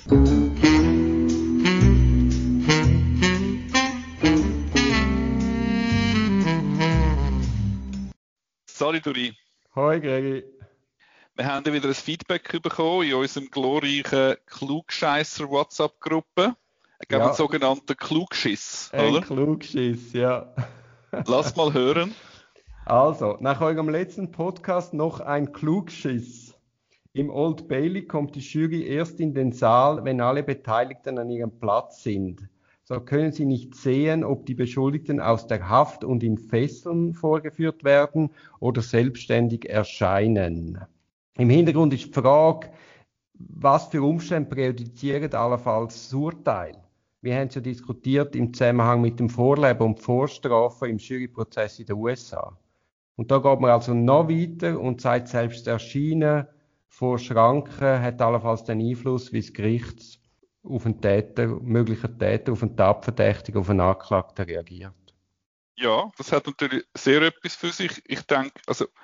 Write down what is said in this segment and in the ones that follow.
Salut Duri. Hoi Gregi. Wir haben wieder ein Feedback bekommen in unserem glorreichen Klugscheisser-WhatsApp-Gruppe. Einen sogenannten Klugschiss, oder? Ein Klugschiss, ja. Lass mal hören. Also, nach eurem letzten Podcast noch ein Klugschiss. Im Old Bailey kommt die Jury erst in den Saal, wenn alle Beteiligten an ihrem Platz sind. So können sie nicht sehen, ob die Beschuldigten aus der Haft und in Fesseln vorgeführt werden oder selbstständig erscheinen. Im Hintergrund ist die Frage, was für Umstände präjudizieren allenfalls das Urteil? Wir haben es ja diskutiert im Zusammenhang mit dem Vorleben und Vorstrafen im Juryprozess in den USA. Und da geht man also noch weiter und sagt, selbst Erscheinen vor Schranken hat allenfalls den Einfluss, wie das Gericht auf einen Täter, möglichen Täter, auf einen Tatverdächtigen, auf einen Anklagten reagiert. Ja, das hat natürlich sehr etwas für sich. Ich denke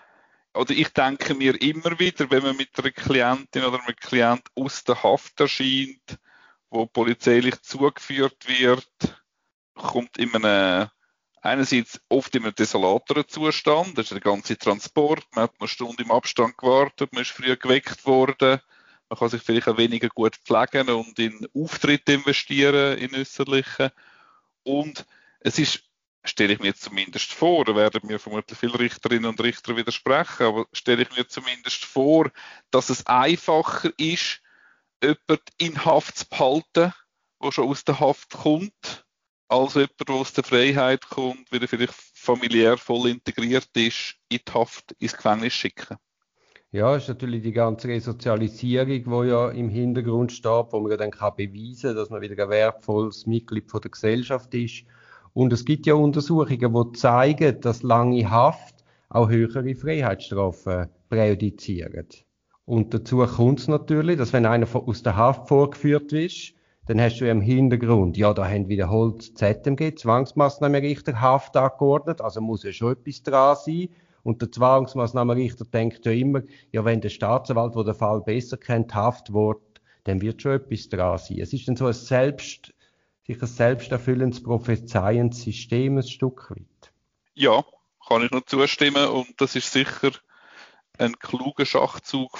mir immer wieder, wenn man mit einer Klientin oder einem Klient aus der Haft erscheint, wo polizeilich zugeführt wird, kommt einerseits oft in einem desolateren Zustand, das ist der ganze Transport, man hat eine Stunde im Abstand gewartet, man ist früh geweckt worden, man kann sich vielleicht auch weniger gut pflegen und in Auftritte investieren, in äußerlichen. Und es ist, stelle ich mir zumindest vor, da werden mir vermutlich viele Richterinnen und Richter widersprechen, aber stelle ich mir zumindest vor, dass es einfacher ist, jemanden in Haft zu behalten, der schon aus der Haft kommt, als jemand, der aus der Freiheit kommt, weil er vielleicht familiär voll integriert ist, in die Haft, ins Gefängnis schicken. Ja, ist natürlich die ganze Resozialisierung, die ja im Hintergrund steht, wo man ja dann beweisen kann, dass man wieder ein wertvolles Mitglied der Gesellschaft ist. Und es gibt ja Untersuchungen, die zeigen, dass lange Haft auch höhere Freiheitsstrafen präjudizieren. Und dazu kommt es natürlich, dass wenn einer aus der Haft vorgeführt ist, dann hast du ja im Hintergrund, ja, da haben wiederholt ZMG, Zwangsmaßnahmenrichter, Haft angeordnet, also muss ja schon etwas dran sein. Und der Zwangsmaßnahmenrichter denkt ja immer, ja, wenn der Staatsanwalt, der den Fall besser kennt, Haft wird, dann wird schon etwas dran sein. Es ist dann so ein selbsterfüllendes, prophezeiendes System ein Stück weit. Ja, kann ich nur zustimmen und das ist sicher ein kluger Schachzug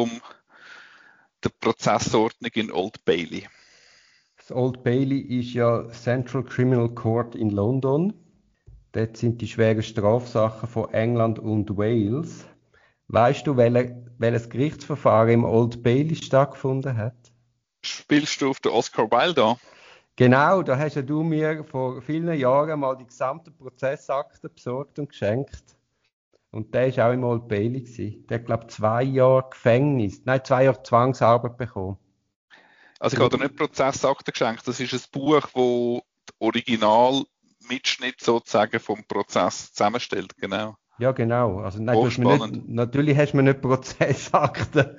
der Prozessordnung in Old Bailey. Das Old Bailey ist ja Central Criminal Court in London. Dort sind die schweren Strafsachen von England und Wales. Weißt du, welches Gerichtsverfahren im Old Bailey stattgefunden hat? Spielst du auf den Oscar Wilde an? Genau, da hast ja du mir vor vielen Jahren mal die gesamten Prozessakten besorgt und geschenkt. Und der war auch im Old Bailey gewesen. Der hat, glaube ich, 2 Jahre 2 Jahre Zwangsarbeit bekommen. Also ich habe dir nicht Prozessakten geschenkt, das ist ein Buch, wo das Originalmitschnitt sozusagen vom Prozess zusammenstellt, genau. Ja, genau. Also, nein, natürlich hast du mir nicht Prozessakten.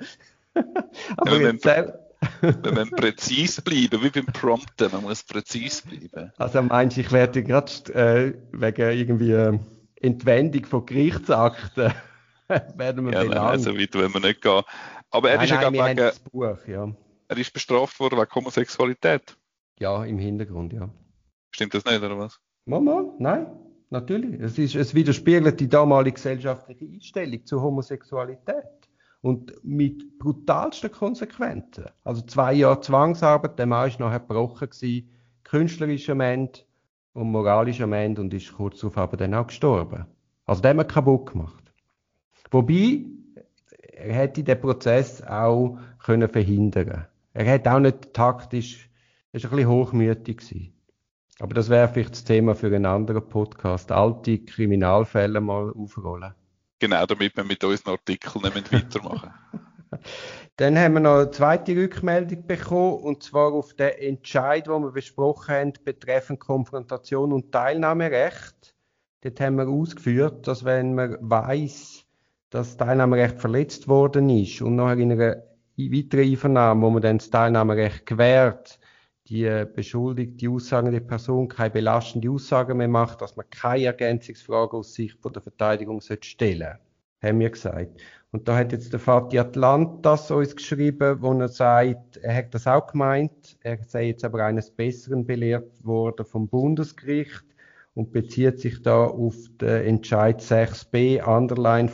Aber ja, wenn wir präzise bleiben, wie beim Prompten, man muss präzise bleiben. Also meinst du, ich werde gerade wegen irgendwie Entwendung von Gerichtsakten werden wir belangt? Nein, so weit wollen wir nicht gehen. Aber er ist ja gerade wegen das Buch, ja. Er ist bestraft worden wegen Homosexualität. Ja, im Hintergrund, ja. Stimmt das nicht, oder was? Mama, nein, natürlich. Es widerspiegelt die damalige gesellschaftliche Einstellung zur Homosexualität. Und mit brutalsten Konsequenzen. Also 2 Jahre Zwangsarbeit, der Mann war nachher gebrochen gewesen, künstlerischer Mensch und moralischer Mensch und ist kurz darauf aber dann auch gestorben. Also den haben wir kaputt gemacht. Wobei, er hätte den Prozess auch können verhindern. Er hätte auch nicht taktisch, er war ein bisschen hochmütig gewesen. Aber das wäre vielleicht das Thema für einen anderen Podcast. Alte Kriminalfälle mal aufrollen. Genau, damit wir mit unseren Artikeln nicht weitermachen. Dann haben wir noch eine zweite Rückmeldung bekommen, und zwar auf den Entscheid, den wir besprochen haben, betreffend Konfrontation und Teilnahmerecht. Dort haben wir ausgeführt, dass wenn man weiss, dass das Teilnahmerecht verletzt worden ist und nachher in einer weiteren Einvernahme, wo man dann das Teilnahmerecht gewährt, die beschuldigte, aussagende Person keine belastende Aussagen mehr macht, dass man keine Ergänzungsfragen aus Sicht von der Verteidigung stellen sollte, haben wir gesagt. Und da hat jetzt der Fatih Atlantas uns geschrieben, wo er sagt, er hat das auch gemeint, er sei jetzt aber eines Besseren belehrt worden vom Bundesgericht und bezieht sich da auf den Entscheid 6b, Underline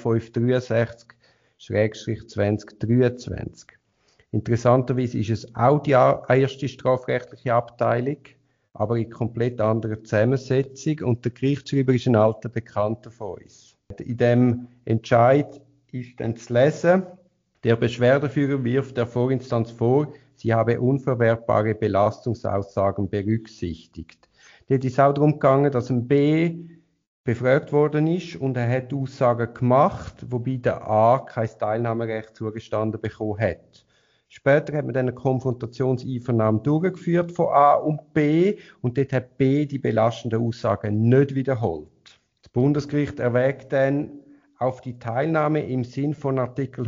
563/2023. Interessanterweise ist es auch die erste strafrechtliche Abteilung, aber in komplett anderer Zusammensetzung. Und der Gerichtsschreiber ist ein alter Bekannter von uns. In dem Entscheid ist dann zu lesen, der Beschwerdeführer wirft der Vorinstanz vor, sie habe unverwertbare Belastungsaussagen berücksichtigt. Dort ist auch darum gegangen, dass ein B befragt worden ist und er hat Aussagen gemacht, wobei der A kein Teilnahmerecht zugestanden bekommen hat. Später hat man dann eine Konfrontationseinvernahme durchgeführt von A und B und dort hat B die belastenden Aussagen nicht wiederholt. Das Bundesgericht erwägt dann auf die Teilnahme im Sinn von Artikel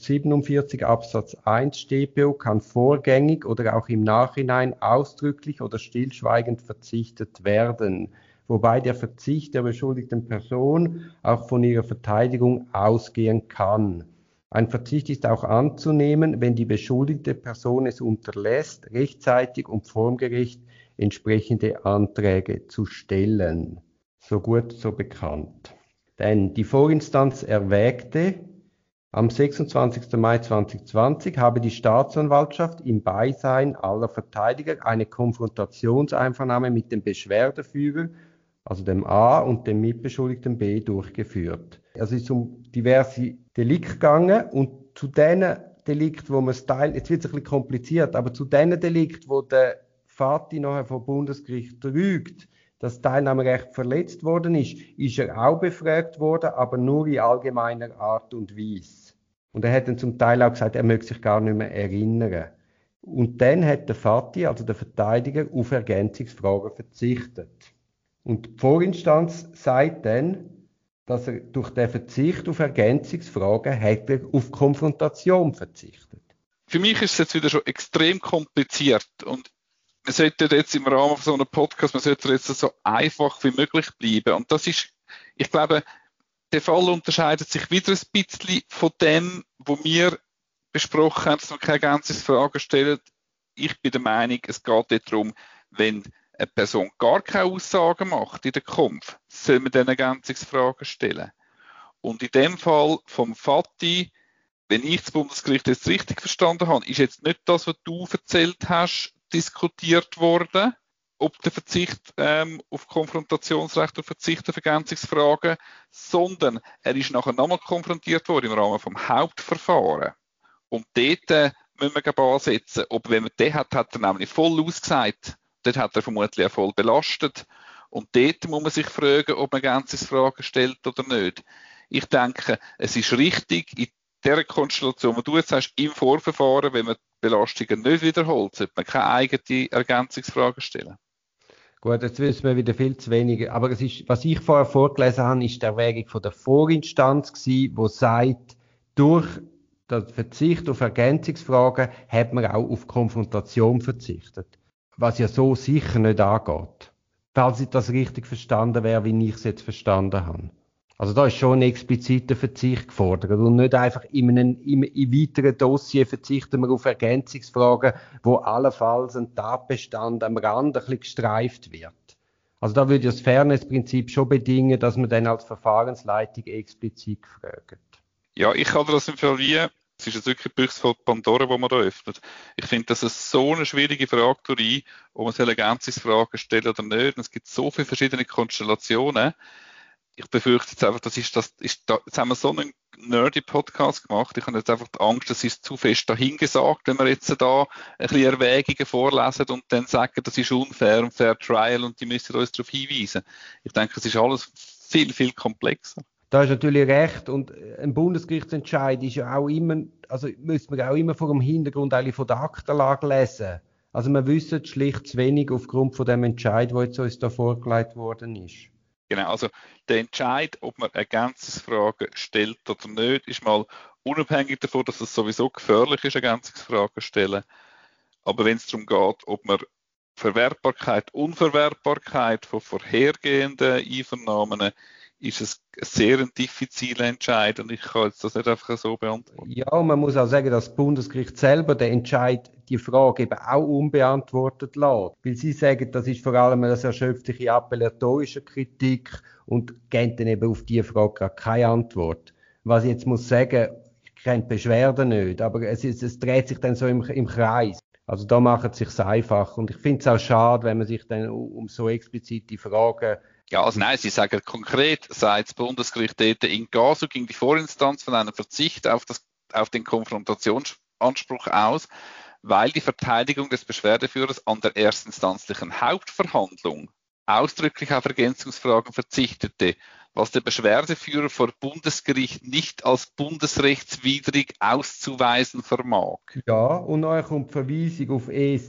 147 Absatz 1 StPO kann vorgängig oder auch im Nachhinein ausdrücklich oder stillschweigend verzichtet werden, wobei der Verzicht der beschuldigten Person auch von ihrer Verteidigung ausgehen kann. Ein Verzicht ist auch anzunehmen, wenn die beschuldigte Person es unterlässt, rechtzeitig und formgerecht entsprechende Anträge zu stellen. So gut, so bekannt. Denn die Vorinstanz erwägte, am 26. Mai 2020 habe die Staatsanwaltschaft im Beisein aller Verteidiger eine Konfrontationseinvernahme mit dem Beschwerdeführer, also dem A und dem Mitbeschuldigten B, durchgeführt. Also es ist um diverse Delikte gegangen und zu denen Delikten, wo man es teilt, jetzt wird es ein bisschen kompliziert, aber zu denen Delikten, wo der Fatih nachher vom Bundesgericht rügt, das Teilnahmerecht verletzt worden ist er auch befragt worden, aber nur in allgemeiner Art und Weise. Und er hat dann zum Teil auch gesagt, er möge sich gar nicht mehr erinnern. Und dann hat der Fatih, also der Verteidiger, auf Ergänzungsfragen verzichtet. Und die Vorinstanz sagt dann, dass er durch den Verzicht auf Ergänzungsfragen hat er auf Konfrontation verzichtet. Für mich ist es jetzt wieder schon extrem kompliziert und man sollte jetzt im Rahmen von so einem Podcast, man sollte jetzt so einfach wie möglich bleiben. Und das ist, ich glaube, der Fall unterscheidet sich wieder ein bisschen von dem, was wir besprochen haben, dass man keine Ergänzungsfragen stellen. Ich bin der Meinung, es geht nicht darum, wenn eine Person gar keine Aussagen macht in der Konf, soll man dann Ergänzungsfragen stellen. Und in dem Fall vom Fatih, wenn ich das Bundesgericht jetzt richtig verstanden habe, ist jetzt nicht das, was du erzählt hast, diskutiert worden, ob der Verzicht auf Konfrontationsrecht und Verzicht auf Ergänzungsfragen, sondern er ist nachher nochmal konfrontiert worden im Rahmen vom Hauptverfahren. Und dort müssen wir ansetzen. Ob wenn man den hat er nämlich voll ausgesagt. Dort hat er vermutlich auch voll belastet. Und dort muss man sich fragen, ob man Ergänzungsfragen stellt oder nicht. Ich denke, es ist richtig, in dieser Konstellation, wo du jetzt sagst, im Vorverfahren, wenn man die Belastungen nicht wiederholt, sollte man keine eigene Ergänzungsfragen stellen. Gut, jetzt wissen wir wieder viel zu wenig. Aber es ist, was ich vorher vorgelesen habe, ist die Erwägung von der Vorinstanz gewesen, die sagt, durch den Verzicht auf Ergänzungsfragen hat man auch auf Konfrontation verzichtet. Was ja so sicher nicht angeht. Falls ich das richtig verstanden wäre, wie ich es jetzt verstanden habe. Also da ist schon ein expliziter Verzicht gefordert und nicht einfach im weiteren Dossier verzichten wir auf Ergänzungsfragen, wo allenfalls ein Tatbestand am Rand ein bisschen gestreift wird. Also da würde das Fairnessprinzip schon bedingen, dass man dann als Verfahrensleitung explizit fragt. Ja, ich kann das im Fall wie, es ist jetzt wirklich ein Büchse von Pandora, wo man da öffnet. Ich finde, das ist so eine schwierige Frage, ob man soll Ergänzungsfragen stellen oder nicht. Und es gibt so viele verschiedene Konstellationen. Ich befürchte jetzt einfach, jetzt haben wir so einen nerdy Podcast gemacht. Ich habe jetzt einfach die Angst, das ist zu fest dahingesagt, wenn wir jetzt da ein bisschen Erwägungen vorlesen und dann sagen, das ist unfair und Fair Trial und die müssen uns darauf hinweisen. Ich denke, es ist alles viel, viel komplexer. Da ist natürlich recht und ein Bundesgerichtsentscheid ist ja auch immer, also müssen wir auch immer vor dem Hintergrund eigentlich von der Aktenlage lesen. Also wir wissen schlicht zu wenig aufgrund von dem Entscheid, der jetzt uns da vorgelegt worden ist. Genau, also der Entscheid, ob man Ergänzungsfragen stellt oder nicht, ist mal unabhängig davon, dass es sowieso gefährlich ist, Ergänzungsfragen zu stellen. Aber wenn es darum geht, ob man Verwertbarkeit, Unverwertbarkeit von vorhergehenden Einvernahmen ist es ein sehr diffiziler Entscheid und ich kann jetzt das nicht einfach so beantworten. Ja, und man muss auch sagen, dass das Bundesgericht selber den Entscheid, die Frage eben auch unbeantwortet lässt. Weil sie sagen, das ist vor allem eine erschöpfliche appellatorische Kritik und geben dann eben auf diese Frage gar keine Antwort. Was ich jetzt muss sagen, ich kenne die Beschwerden nicht, aber es dreht sich dann so im Kreis. Also da macht es sich einfach und ich finde es auch schade, wenn man sich dann um so explizite Fragen. Ja, also nein, Sie sagen konkret, sagt das Bundesgericht dort, in Casu ging die Vorinstanz von einem Verzicht auf den Konfrontationsanspruch aus, weil die Verteidigung des Beschwerdeführers an der erstinstanzlichen Hauptverhandlung ausdrücklich auf Ergänzungsfragen verzichtete, was der Beschwerdeführer vor Bundesgericht nicht als bundesrechtswidrig auszuweisen vermag. Ja, und dann kommt die Verweisung auf ES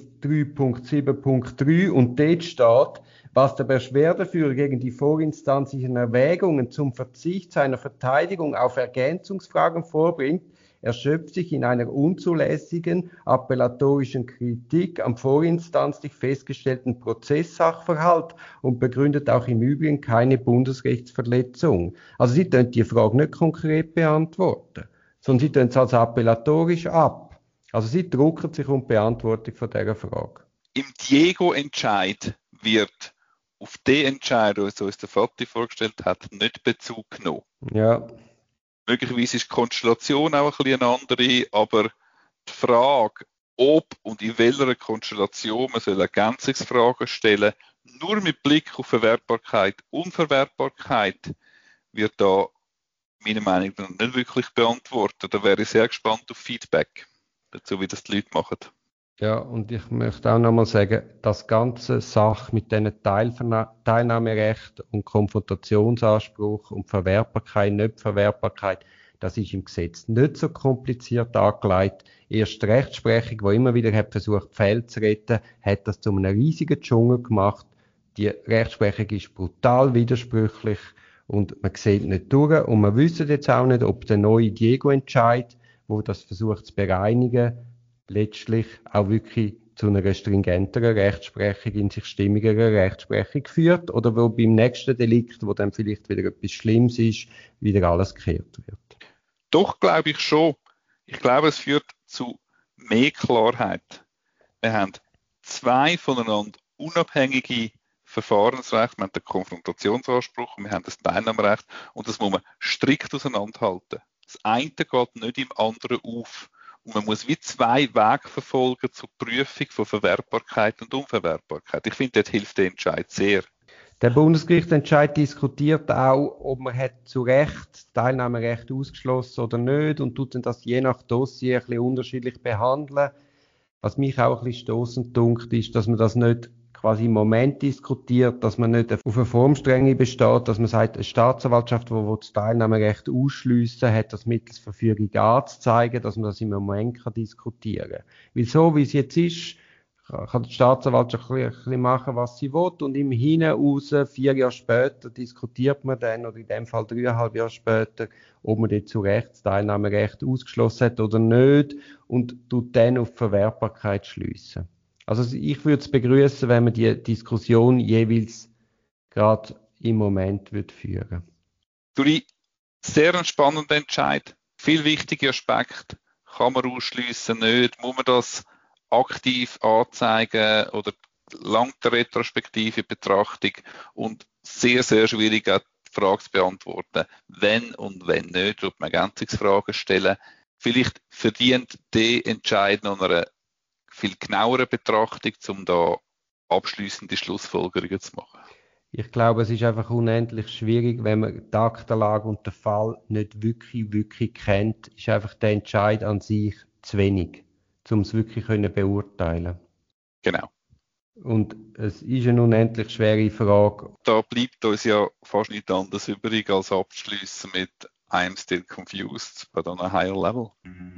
3.7.3 und dort steht, was der Beschwerdeführer gegen die vorinstanzlichen Erwägungen zum Verzicht seiner Verteidigung auf Ergänzungsfragen vorbringt, erschöpft sich in einer unzulässigen appellatorischen Kritik am vorinstanzlich festgestellten Prozesssachverhalt und begründet auch im Übrigen keine Bundesrechtsverletzung. Also Sie können die Frage nicht konkret beantworten, sondern Sie tun es als appellatorisch ab. Also Sie drucken sich um die Beantwortung von dieser Frage. Im Diego-Entscheid wird auf den Entscheid, den uns der Vati vorgestellt hat, nicht Bezug genommen. Ja. Möglicherweise ist die Konstellation auch ein bisschen eine andere, aber die Frage, ob und in welcher Konstellation man Ergänzungsfragen stellen soll, nur mit Blick auf Verwertbarkeit, Unverwertbarkeit, wird da meiner Meinung nach nicht wirklich beantwortet. Da wäre ich sehr gespannt auf Feedback dazu, wie das die Leute machen. Ja, und ich möchte auch nochmal sagen, das ganze Sache mit diesen Teilnahmerecht und Konfrontationsanspruch und Verwertbarkeit, Nicht-Verwertbarkeit, das ist im Gesetz nicht so kompliziert angelegt. Erst die Rechtsprechung, die immer wieder hat versucht, die Fälle zu retten, hat das zu einem riesigen Dschungel gemacht. Die Rechtsprechung ist brutal widersprüchlich und man sieht nicht durch. Und wir wissen jetzt auch nicht, ob der neue Diego-Entscheid, wo das versucht zu bereinigen, letztlich auch wirklich zu einer stringenteren Rechtsprechung, in sich stimmigeren Rechtsprechung führt oder wo beim nächsten Delikt, wo dann vielleicht wieder etwas Schlimmes ist, wieder alles gekehrt wird. Doch, glaube ich schon. Ich glaube, es führt zu mehr Klarheit. Wir haben zwei voneinander unabhängige Verfahrensrechte. Wir haben den Konfrontationsanspruch und wir haben das Teilnahmerecht und das muss man strikt auseinanderhalten. Das eine geht nicht im anderen auf. Und man muss wie zwei Wege verfolgen zur Prüfung von Verwertbarkeit und Unverwertbarkeit. Ich finde, das hilft der Entscheid sehr. Der Bundesgerichtsentscheid diskutiert auch, ob man hat zu Recht Teilnahmerecht ausgeschlossen oder nicht und tut dann das je nach Dossier ein bisschen unterschiedlich behandeln. Was mich auch ein bisschen stossend dünkt, ist, dass man das nicht quasi im Moment diskutiert, dass man nicht auf eine Formstrenge besteht, dass man sagt, eine Staatsanwaltschaft, die das Teilnahmerecht ausschliessen, hat das mittels Verfügung anzuzeigen, dass man das im Moment diskutieren kann. Weil so, wie es jetzt ist, kann die Staatsanwaltschaft ein bisschen machen, was sie will und im Hinaus 4 Jahre später diskutiert man dann, oder in dem Fall 3,5 Jahre später, ob man dort zu Recht das Teilnahmerecht ausgeschlossen hat oder nicht und tut dann auf die Verwertbarkeit schliessen. Also ich würde es begrüßen, wenn man die Diskussion jeweils gerade im Moment führen würde. Durch sehr ein spannender Entscheid. Viel wichtige Aspekte. Kann man ausschliessen, nicht? Muss man das aktiv anzeigen oder langt die retrospektive Betrachtung? Und sehr, sehr schwierig auch die Frage zu beantworten. Wenn und wenn nicht, wird man Ergänzungsfragen stellen. Vielleicht verdient der Entscheid noch eine viel genauere Betrachtung, um da abschliessende Schlussfolgerungen zu machen. Ich glaube, es ist einfach unendlich schwierig, wenn man die Aktenlage und den Fall nicht wirklich kennt, ist einfach der Entscheid an sich zu wenig, um es wirklich beurteilen. Genau. Und es ist eine unendlich schwere Frage. Da bleibt uns ja fast nichts anderes übrig, als abzuschliessen mit I'm still confused, but on a higher level.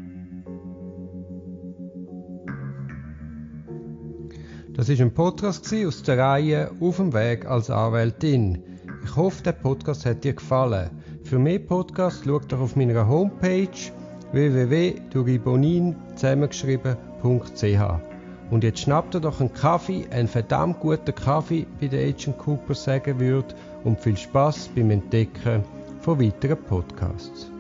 Das ist ein Podcast aus der Reihe Auf dem Weg als Anwältin. Ich hoffe, der Podcast hat dir gefallen. Für mehr Podcasts schau doch auf meiner Homepage www.duribonin zusammengeschrieben.ch. Und jetzt schnappt ihr doch einen Kaffee, einen verdammt guten Kaffee, wie der Agent Cooper sagen würde, und viel Spaß beim Entdecken von weiteren Podcasts.